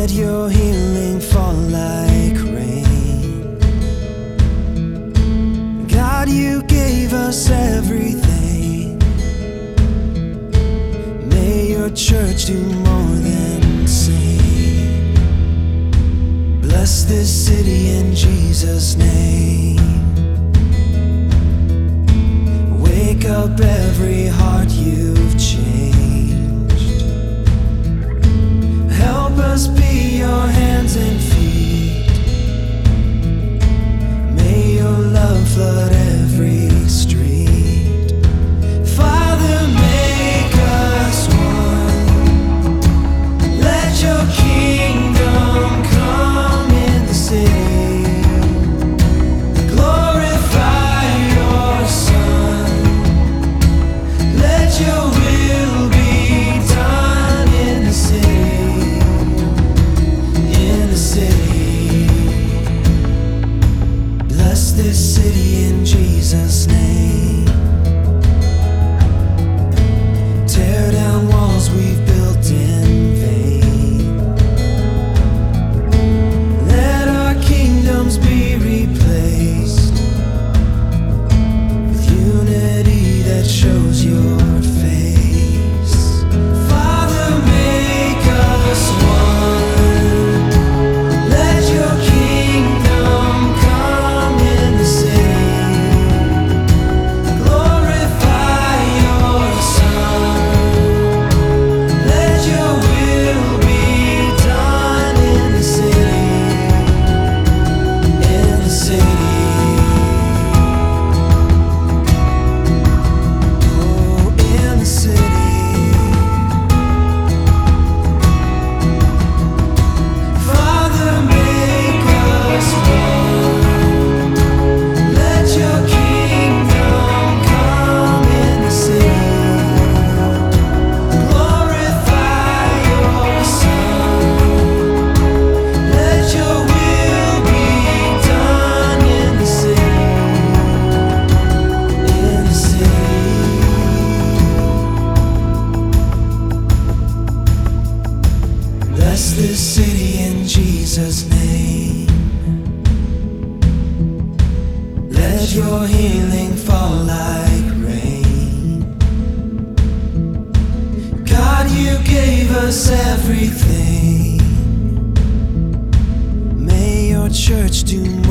Let your healing fall like rain. God, you gave us everything. May your church do more than sing. Bless this city in Jesus' name. Wake up every heart you've changed. Help us be your hands and feet. May your love flood every street. Father, make us one. Let your kingdom come in the city. Glorify your Son. Let your will be done in the city. In the city. Bless this city in Jesus' name. Tear down walls we've built in vain. Let our kingdoms be replaced with unity that shows your face. Father, make us one. Let your kingdom come in the city. Glorify your Son. Let your will be done in the city. In the city. Oh, in the city. Father, make us one. Let your kingdom come in the city. Glorify your Son. Let your will be done in the city. In the city. Bless this city in Jesus' name. Let your healing fall like rain. God, you gave us everything. May your church do